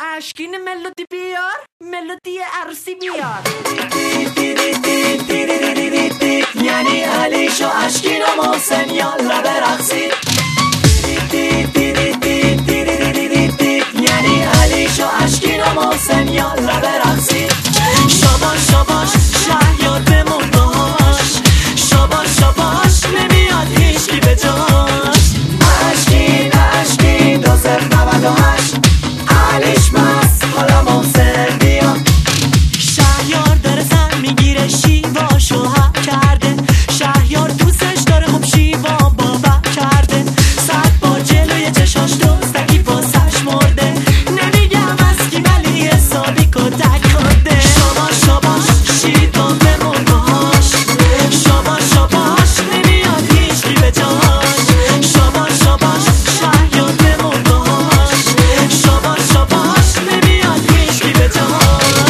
اشکین ملودی بیار، ملودی عروسی بیار. یعنی علیش و اشکین و محسن یالا برقصید. یعنی علیش و اشکین و محسن یالا برقصید. شاباش شاباش شهریار بمون باش، شاباش شاباش نمیاد هیچکی به جاش. اشکین 2098 علیش مست حالا محسن بیا. شهریار داره زن میگیره شیواشو حق کرده، شهریار دوستش داره خب شیوا باور کرده. 100 بار جلوی چشاش دزدکی واسش مرده، نمیگم از کی ولی حسابی کتک خورده. شاباش شاباش شیوا بمون باش، شاباش شاباش نمیاد هیچکی به جاش. شاباش شاباش شهریار بمون باش، شاباش شاباش نمیاد هیچکی به جاش.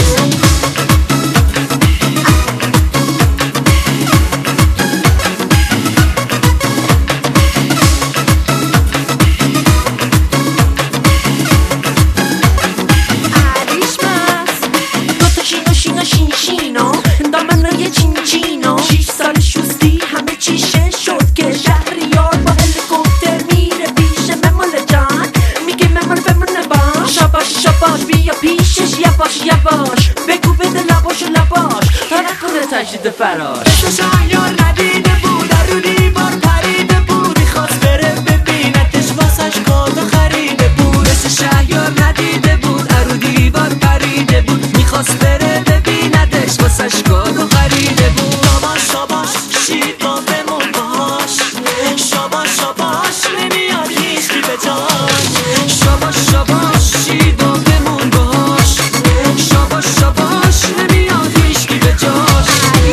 شینو دامنای چینچینو 6 سال شوستی همه چیشه شد که شهریار با هلیکوپتر میره پیش ممال جان، میگه ممال بمونه باش. شاباش شاباش بیا پیشش یواش یواش، بگو بده لباش و لباش تا نکنه تجدید فراش. شهریار ندیده بود رو دیوار پریده بود، میخواست بره ببینتش واسش کادو خریده بود. شهریار ندیده بود رو دیوار پریده بود، میخواست بره ببینتش واسش کادو خریده بود. شاباش شاباش شیوا بمون باش، شاباش شاباش نمیاد هیچکی به جاش. شاباش شاباش شیوا بمون باش، شاباش شاباش نمیاد هیچکی به جاش.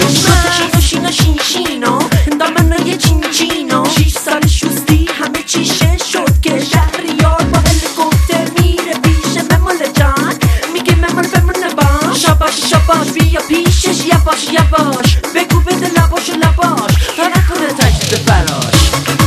شینو دامنای چینچینو 6 سال شوستی همه چیشه شد که شهریار با هلیکوپتر میره پیش ممال جان، میگه ممال بمونه باش. شاباش شاباش بیا پیشش یواش یواش، بگو بده لباش و لباش تا نکنه تجدید فراش.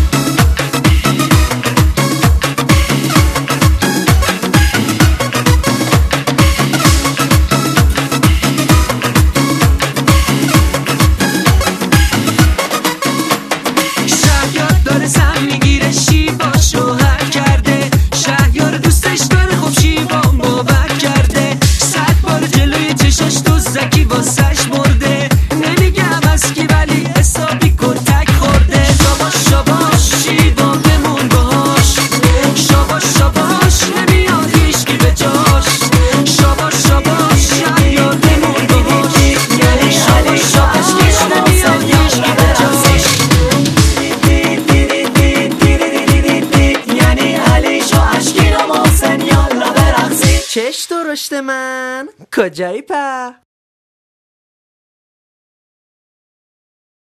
داره زن میگیره شیواشو حق کرده، شهریار دوستش داره خب شیوا باور کرده. 100 بار جلوی چشاش دزدکی واسش مرده، نمیگم از کی ولی حسابی کتک خورده. شاباش شاباش شیوا بمون باش، شاباش شاباش نمیاد هیچکی به جاش. شاباش شاباش شهریار بمون باش، یعنی شاباش شاباش نمیاد هیچکی به جاش. چش درشت من کجایی په؟